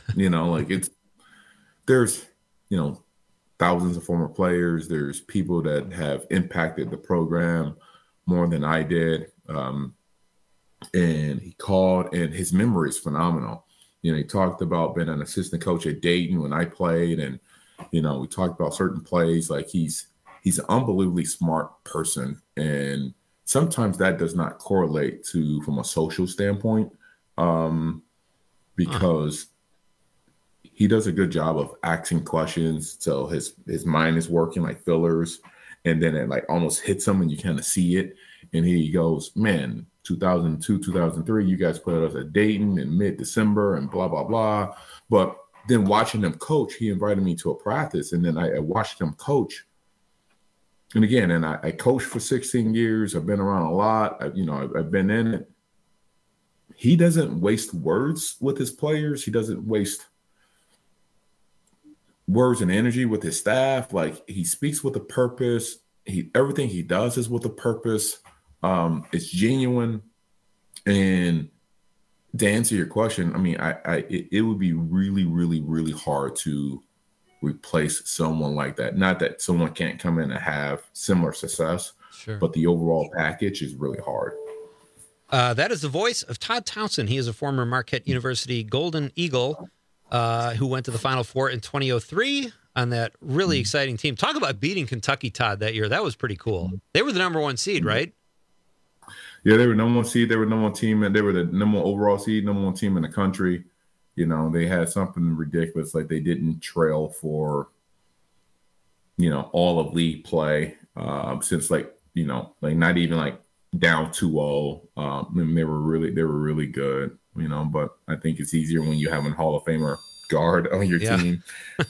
There's thousands of former players. There's people that have impacted the program more than I did. And he called, and his memory is phenomenal. He talked about being an assistant coach at Dayton when I played, and we talked about certain plays. Like, he's an unbelievably smart person, and sometimes that does not correlate from a social standpoint, because he does a good job of asking questions, so his mind is working like fillers, and then it like almost hits him, and you kind of see it, and he goes, "Man, 2002, 2003, you guys put us at Dayton in mid-December and blah, blah, blah." But then watching them coach, he invited me to a practice, and then I watched them coach. And again, I coached for 16 years. I've been around a lot. I've been in it. He doesn't waste words with his players. He doesn't waste words and energy with his staff. Like, he speaks with a purpose. Everything he does is with a purpose. It's genuine. And to answer your question, I mean, it would be really, really, really hard to replace someone like that. Not that someone can't come in and have similar success, but the overall package is really hard. That is the voice of Todd Townsend. He is a former Marquette University Golden Eagle who went to the Final Four in 2003 on that really exciting team. Talk about beating Kentucky, Todd, that year. That was pretty cool. They were the number one seed, right? Yeah, they were number one seed. They were number one team, and they were the number one overall seed, number one team in the country. They had something ridiculous. Like, they didn't trail for, all of league play since like not even like down 2-0. And they were really good, but I think it's easier when you have a Hall of Famer guard on your team.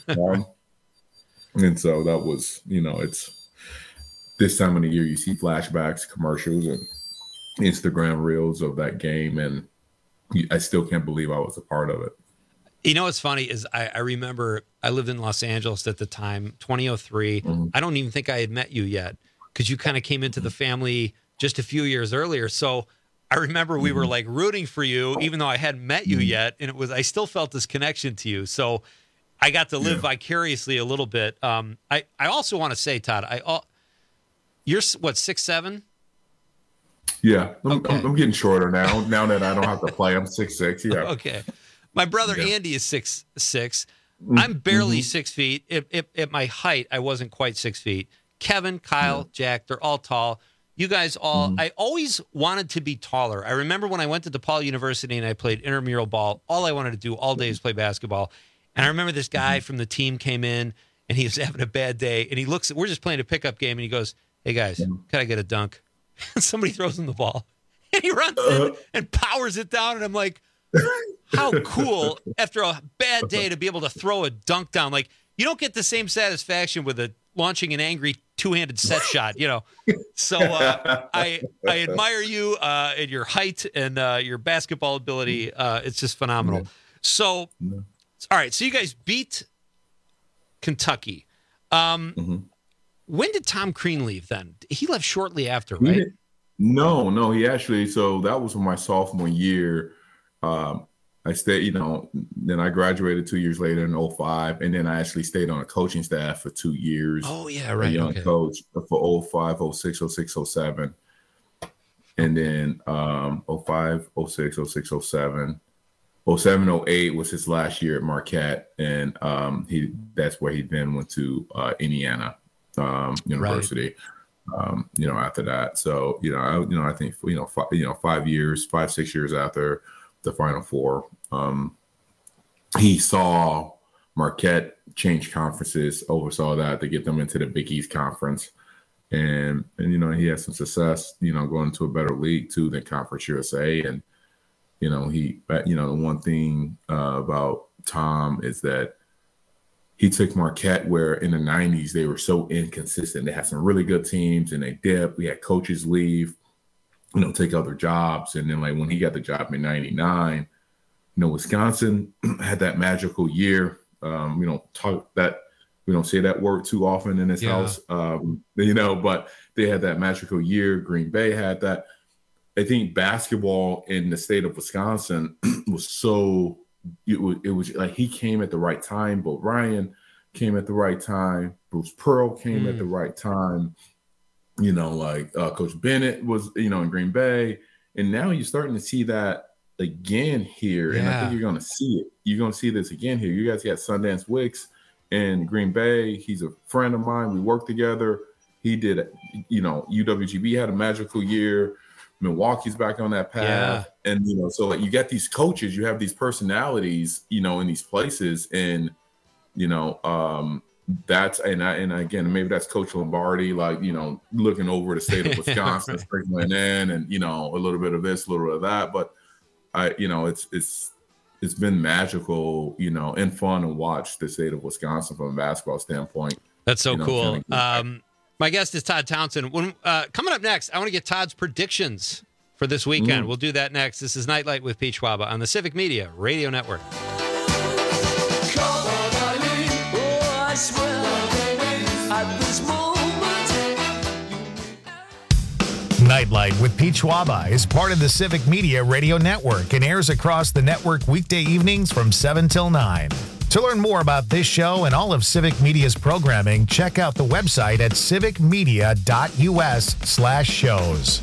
And so that was, it's this time of the year, you see flashbacks, commercials, and Instagram reels of that game, and I still can't believe I was a part of it. What's funny is I remember I lived in Los Angeles at the time, 2003. I don't even think I had met you yet, because you kind of came into the family just a few years earlier. So I remember we were like rooting for you, even though I hadn't met you yet, and I still felt this connection to you. So I got to live vicariously a little bit. I also want to say, Todd, you're what, 6'7"? Yeah, I'm getting shorter now. Now that I don't have to play, I'm 6'6". Yeah. Okay. My brother Andy is 6'6". I'm barely 6 feet. At my height, I wasn't quite 6 feet. Kevin, Kyle, Jack, they're all tall. You guys all, I always wanted to be taller. I remember when I went to DePaul University and I played intramural ball, all I wanted to do all day was play basketball. And I remember this guy from the team came in and he was having a bad day. And he looks, we're just playing a pickup game, and he goes, "Hey guys, can I get a dunk?" And somebody throws him the ball. And he runs in and powers it down. And I'm like, how cool after a bad day to be able to throw a dunk down. Like, you don't get the same satisfaction with launching an angry two-handed set shot, you know. So I admire you and your height and your basketball ability. It's just phenomenal. So, all right, so you guys beat Kentucky. When did Tom Crean leave then? He left shortly after, right? No, he actually, so that was my sophomore year. I stayed, then I graduated 2 years later in 2005, and then I actually stayed on a coaching staff for 2 years. Oh, yeah, right. A young coach for 2005, 2006, 2006, 2007. And then 2005, 2006, 2006, 2007. 2007, 2008 was his last year at Marquette, and that's where he then went to Indiana University. Right. After that, so I think 5, 6 years after the Final Four, he saw Marquette change conferences, oversaw that to get them into the Big East Conference, and he had some success, going to a better league too than Conference USA, and the one thing about Tom is that he took Marquette where in the 90s they were so inconsistent. They had some really good teams and they dipped. We had coaches leave, take other jobs. And then like when he got the job in 99, Wisconsin had that magical year. We don't say that word too often in this house, but they had that magical year. Green Bay had that. I think basketball in the state of Wisconsin was it was like he came at the right time. Bo Ryan came at the right time. Bruce Pearl came at the right time. Coach Bennett was, in Green Bay. And now you're starting to see that again here. And I think you're going to see it. You're going to see this again here. You guys got Sundance Wicks in Green Bay. He's a friend of mine. We worked together. He did, UWGB had a magical year. Milwaukee's back on that path. Yeah. And, so like you got these coaches, you have these personalities, in these places. And, and again, maybe that's Coach Lombardi, like, looking over the state of Wisconsin, sprinkling in and, a little bit of this, a little bit of that. But it's been magical, and fun to watch the state of Wisconsin from a basketball standpoint. That's so cool. My guest is Todd Townsend. Coming up next, I want to get Todd's predictions for this weekend. We'll do that next. This is Nightlight with Pete Schwaba on the Civic Media Radio Network. Nightlight with Pete Schwaba is part of the Civic Media Radio Network and airs across the network weekday evenings from 7 till 9. To learn more about this show and all of Civic Media's programming, check out the website at civicmedia.us/shows.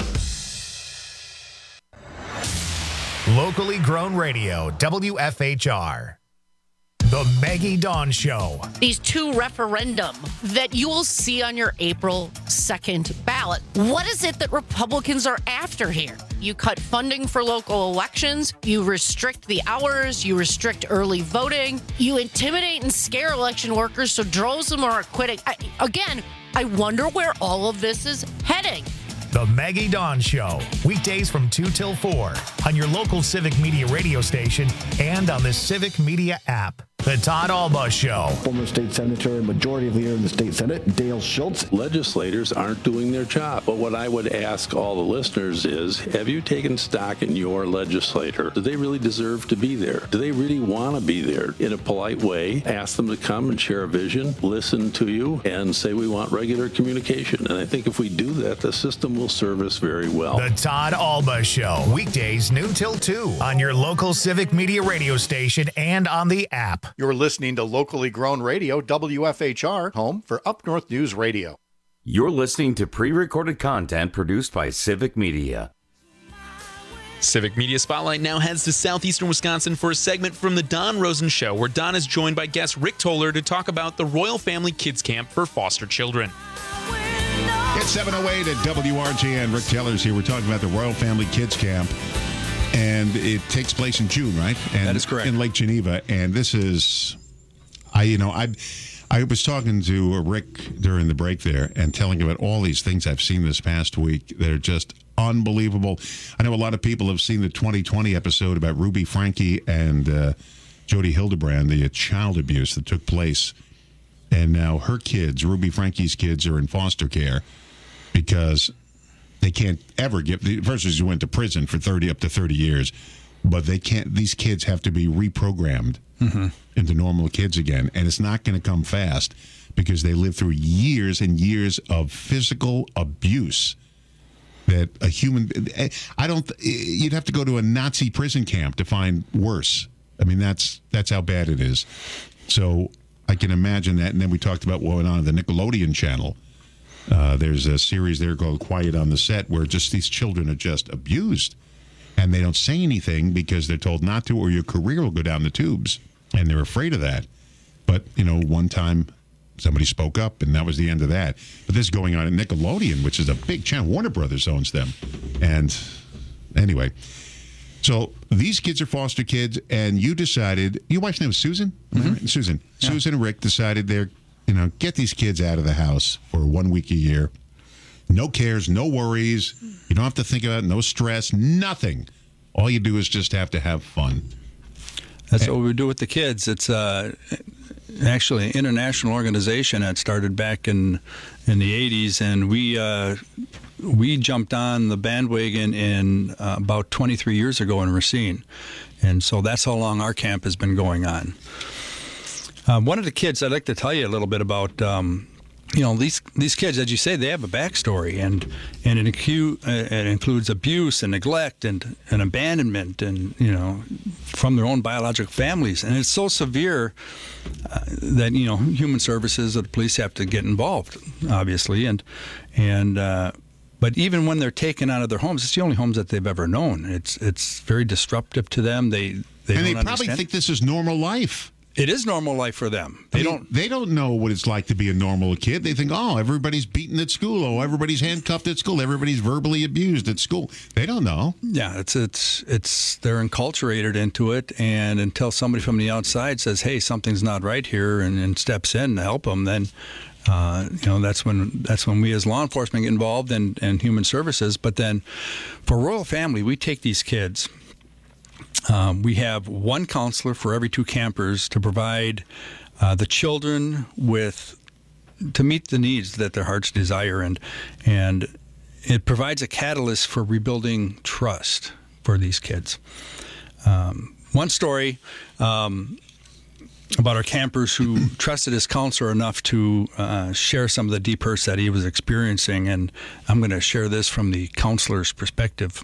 Locally grown radio, WFHR. The Maggie Dawn Show. These two referendum that you will see on your April 2nd ballot. What is it that Republicans are after here? You cut funding for local elections. You restrict the hours. You restrict early voting. You intimidate and scare election workers so droves of them are quitting. I wonder where all of this is heading. The Maggie Dawn Show. Weekdays from 2 till 4 on your local Civic Media radio station and on the Civic Media app. The Todd Alba Show. Former state senator and majority leader in the state Senate, Dale Schultz. Legislators aren't doing their job. But what I would ask all the listeners is, have you taken stock in your legislator? Do they really deserve to be there? Do they really want to be there? In a polite way, ask them to come and share a vision, listen to you, and say we want regular communication. And I think if we do that, the system will serve us very well. The Todd Alba Show, weekdays noon till 2 on your local Civic Media radio station and on the app. You're listening to locally grown radio, WFHR, home for Up North News Radio. You're listening to pre-recorded content produced by Civic Media. Civic Media Spotlight now heads to southeastern Wisconsin for a segment from The Don Rosen Show, where Don is joined by guest Rick Toller to talk about the Royal Family Kids Camp for foster children. It's 7:08 at WRJN. Rick Taylor's here. We're talking about the Royal Family Kids Camp, and it takes place in June, right? And that is correct. In Lake Geneva, and this is, I was talking to Rick during the break there and telling him about all these things I've seen this past week that are just unbelievable. I know a lot of people have seen the 2020 episode about Ruby Franke and Jody Hildebrand, the child abuse that took place. And now her kids, Ruby Franke's kids, are in foster care because they can't ever get, versus you went to prison for up to 30 years, but they can't, these kids have to be reprogrammed into normal kids again. And it's not going to come fast because they live through years and years of physical abuse that a human, you'd have to go to a Nazi prison camp to find worse. I mean, that's how bad it is. So I can imagine that. And then we talked about what went on the Nickelodeon channel. There's a series there called Quiet on the Set where just these children are just abused. And they don't say anything because they're told not to, or your career will go down the tubes. And they're afraid of that. But, one time somebody spoke up, and that was the end of that. But this is going on at Nickelodeon, which is a big channel. Warner Brothers owns them. And anyway, so these kids are foster kids, and you decided, your wife's name was Susan? Right? Susan. Yeah. Susan and Rick decided they're, get these kids out of the house for 1 week a year. No cares, no worries. You don't have to think about it, no stress, nothing. All you do is just have to have fun. That's what we do with the kids. It's actually an international organization that started back in the 80s, and we jumped on the bandwagon in about 23 years ago in Racine. And so that's how long our camp has been going on. One of the kids I'd like to tell you a little bit about, these kids, as you say, they have a backstory, and it includes abuse and neglect and abandonment, and from their own biological families, and it's so severe that human services or the police have to get involved, obviously, and but even when they're taken out of their homes, it's the only homes that they've ever known. It's very disruptive to them. They probably think this is normal life. It is normal life for them. They don't know what it's like to be a normal kid. They think, everybody's beaten at school. Oh, everybody's handcuffed at school. Everybody's verbally abused at school. They don't know. Yeah, it's they're enculturated into it, and until somebody from the outside says, "Hey, something's not right here," and steps in to help them, then that's when we as law enforcement get involved and human services. But then, for Royal Family, we take these kids. We have one counselor for every 2 campers to provide the children to meet the needs that their hearts desire, and it provides a catalyst for rebuilding trust for these kids. One story about our campers who trusted his counselor enough to share some of the deep hurts that he was experiencing, and I'm going to share this from the counselor's perspective.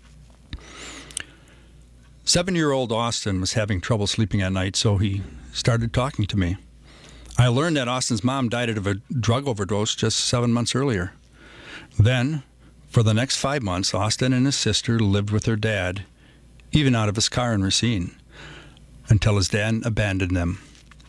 7-year-old Austin was having trouble sleeping at night, so he started talking to me. I learned that Austin's mom died of a drug overdose just 7 months earlier. Then, for the next 5 months, Austin and his sister lived with their dad, even out of his car in Racine, until his dad abandoned them.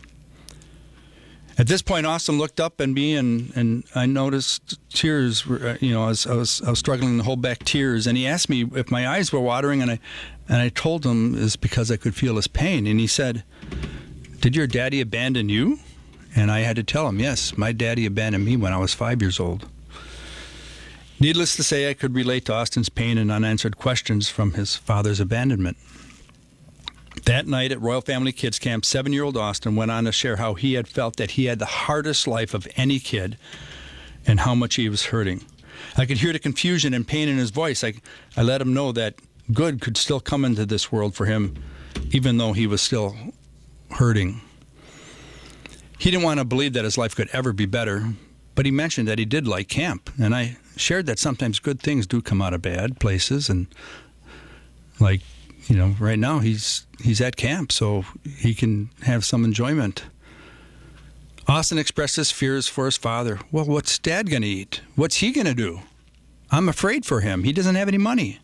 At this point, Austin looked up at me, and I noticed tears. I was struggling to hold back tears, and he asked me if my eyes were watering, and I told him it's because I could feel his pain. And he said, "Did your daddy abandon you?" And I had to tell him, yes, my daddy abandoned me when I was 5 years old. Needless to say, I could relate to Austin's pain and unanswered questions from his father's abandonment. That night at Royal Family Kids Camp, 7-year-old Austin went on to share how he had felt that he had the hardest life of any kid and how much he was hurting. I could hear the confusion and pain in his voice. I let him know that good could still come into this world for him, even though he was still hurting. He didn't want to believe that his life could ever be better, but he mentioned that he did like camp, and I shared that sometimes good things do come out of bad places, and like, you know, right now he's at camp, so he can have some enjoyment. Austin expressed his fears for his father. Well, what's Dad going to eat? What's he going to do? I'm afraid for him. He doesn't have any money.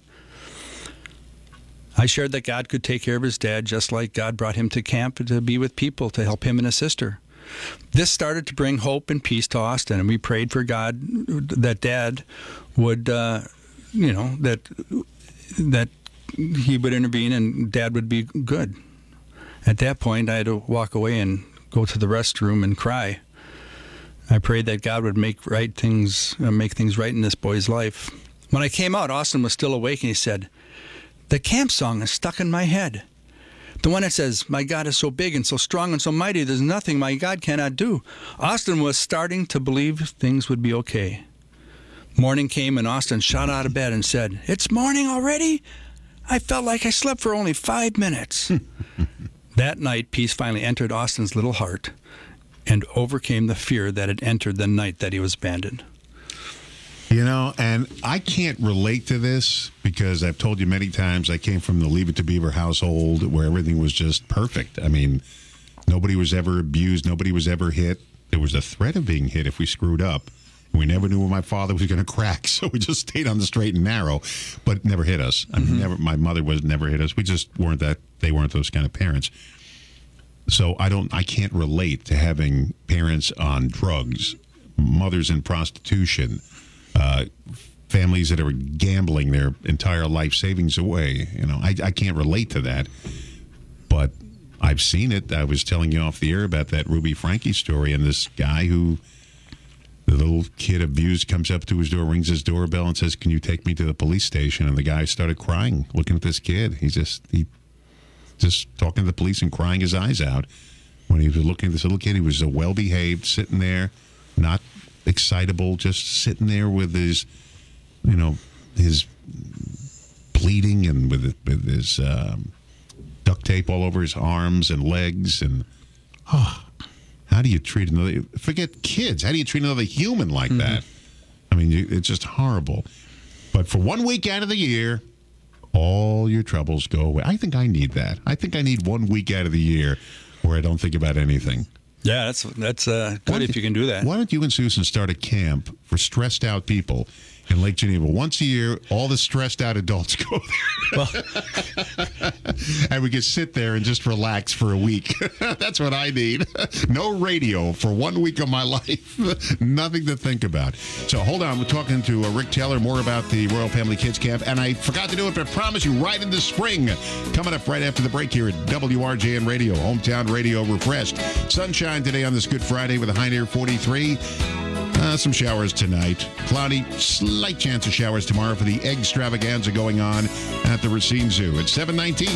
I shared that God could take care of his dad just like God brought him to camp to be with people to help him and his sister. This started to bring hope and peace to Austin, and we prayed for God that Dad would, that he would intervene and Dad would be good. At that point, I had to walk away and go to the restroom and cry. I prayed that God would make things right in this boy's life. When I came out, Austin was still awake, and he said, "The camp song is stuck in my head. The one that says, 'My God is so big and so strong and so mighty, there's nothing my God cannot do.'" Austin was starting to believe things would be okay. Morning came, and Austin shot out of bed and said, "It's morning already? I felt like I slept for only 5 minutes." That night, peace finally entered Austin's little heart and overcame the fear that had entered the night that he was abandoned. You know, and I can't relate to this because I've told you many times I came from the Leave It to Beaver household where everything was just perfect. I mean, nobody was ever abused. Nobody was ever hit. There was a threat of being hit if we screwed up. We never knew when my father was going to crack, so we just stayed on the straight and narrow, but it never hit us. I mean, my mother never hit us. We just weren't they weren't those kind of parents. So I can't relate to having parents on drugs, mothers in prostitution, families that are gambling their entire life savings away. You know, I can't relate to that, but I've seen it. I was telling you off the air about that Ruby Frankie story, and this guy who the little kid abused comes up to his door, rings his doorbell, and says, "Can you take me to the police station?" And the guy started crying, looking at this kid. He just talking to the police and crying his eyes out. When he was looking at this little kid, he was well-behaved, sitting there, not excitable, just sitting there with his, his bleeding and with his duct tape all over his arms and legs. And how do you treat another? Forget kids. How do you treat another human like that? I mean, it's just horrible. But for 1 week out of the year, all your troubles go away. I think I need that. I think I need 1 week out of the year where I don't think about anything. Yeah, that's good if you can do that. Why don't you and Susan start a camp for stressed out people in Lake Geneva? Once a year, all the stressed out adults go there. And we can sit there and just relax for a week. That's what I need. No radio for 1 week of my life. Nothing to think about. So hold on. We're talking to Rick Taylor more about the Royal Family Kids Camp. And I forgot to do it, but I promise you, right into spring. Coming up right after the break here at WRJN Radio, Hometown Radio Refreshed. Sunshine today on this Good Friday with a high near 43. Some showers tonight. Cloudy, slight chance of showers tomorrow for the egg extravaganza going on at the Racine Zoo. It's 7:19.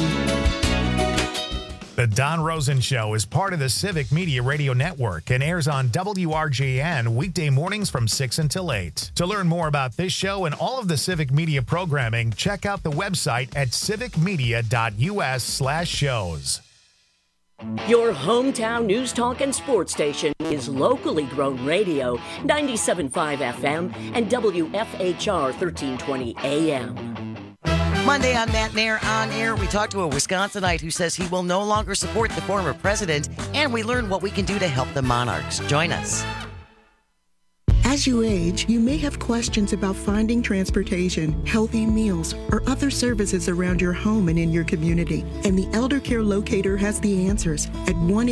The Don Rosen Show is part of the Civic Media Radio Network and airs on WRJN weekday mornings from 6 until 8. To learn more about this show and all of the Civic Media programming, check out the website at civicmedia.us/shows. Your hometown news, talk, and sports station is locally grown radio, 97.5 FM and WFHR 1320 AM. Monday on Matt Nair On Air, we talked to a Wisconsinite who says he will no longer support the former president, and we learn what we can do to help the Monarchs. Join us. As you age, you may have questions about finding transportation, healthy meals, or other services around your home and in your community. And the Elder Care Locator has the answers at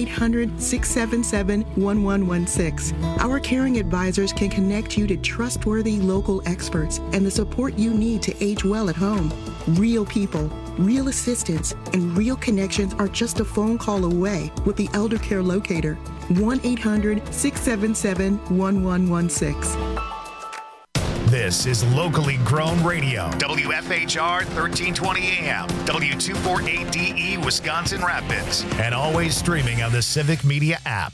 1-800-677-1116. Our caring advisors can connect you to trustworthy local experts and the support you need to age well at home. Real people, real assistance, and real connections are just a phone call away with the Elder Care Locator. 1-800-677-1116. This is locally grown radio. WFHR 1320 AM, W248DE Wisconsin Rapids, and always streaming on the Civic Media app.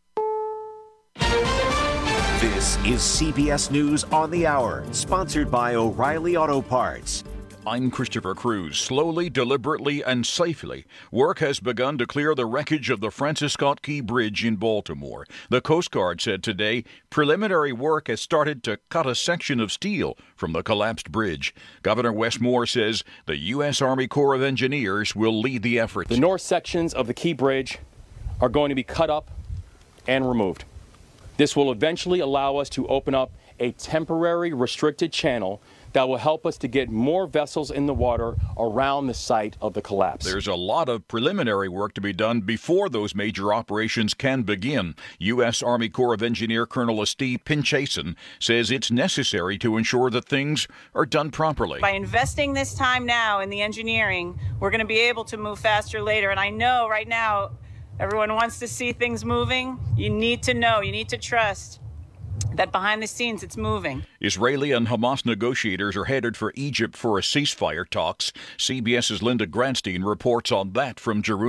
This is CBS News on the Hour, sponsored by O'Reilly Auto Parts. I'm Christopher Cruz. Slowly, deliberately, and safely, work has begun to clear the wreckage of the Francis Scott Key Bridge in Baltimore. The Coast Guard said today preliminary work has started to cut a section of steel from the collapsed bridge. Governor Wes Moore says the U.S. Army Corps of Engineers will lead the effort. The north sections of the Key Bridge are going to be cut up and removed. This will eventually allow us to open up a temporary restricted channel that will help us to get more vessels in the water around the site of the collapse. There's a lot of preliminary work to be done before those major operations can begin. U.S. Army Corps of Engineer Colonel Steve Pinchason says it's necessary to ensure that things are done properly. By investing this time now in the engineering, we're going to be able to move faster later. And I know right now everyone wants to see things moving. You need to know, you need to trust that behind the scenes it's moving. Israeli and Hamas negotiators are headed for Egypt for a ceasefire talks. CBS's Linda Gradstein reports on that from Jerusalem.